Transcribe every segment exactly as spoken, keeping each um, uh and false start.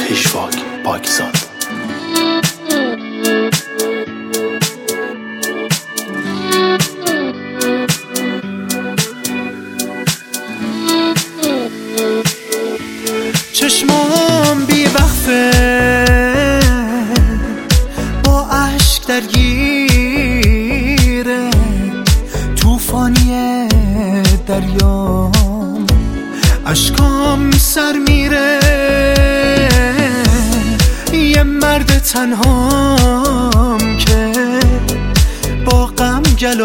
پیشواک پاکزاد. چشمام بی وقفه با عشق درگیره، توفانی دریام اشکام سر میره. یه مرد تنهام که با غم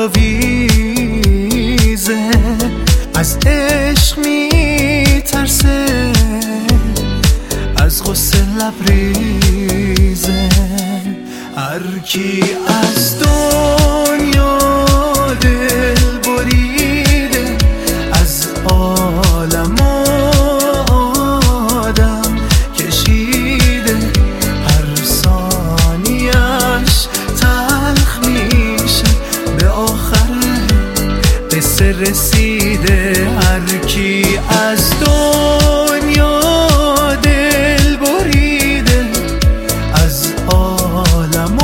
گلاویزه، از عشق میترسه، از غصه لبریزه. هر کی از دنیا دل بریده، از عالم آدم کشیده، هر ثانیش تلخ میشه، به آخر قصه رسیده. هر کی از دنیا دل بریده، از عالم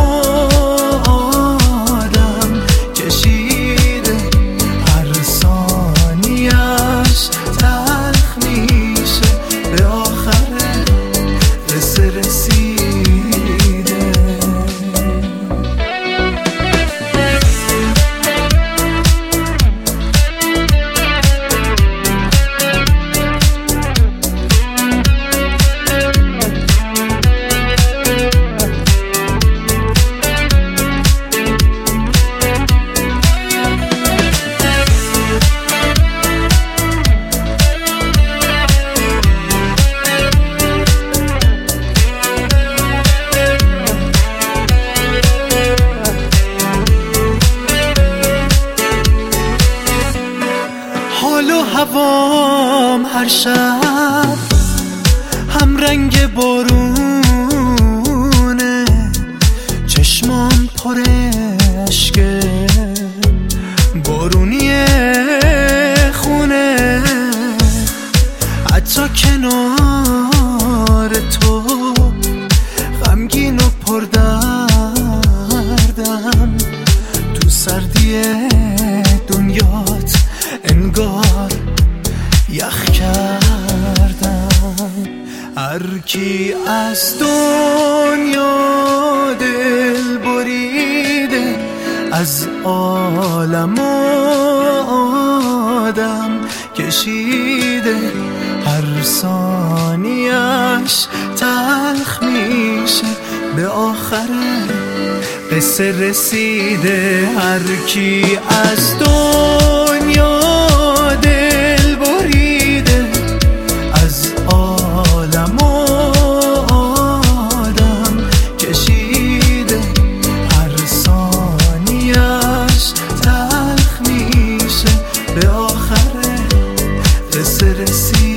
آدم کشیده، هر ثانیش تلخ میشه، به آخر قصه رسیده. حال و هوام هر شب هم رنگ بارونه، چشمام پر اشکه بارونی خونه. حتی کنار تو غمگین و پردردم، تو سردی دنیات انگار یخ کردم. هر کی از دنیا دل بریده، از عالم آدم کشیده، هر ثانیش تلخ میشه، به آخر قصه رسیده. هر کی از دنیا دل بریده، از عالم آدم کشیده، هر ثانیش تلخ میشه، به آخر قصه رسیده.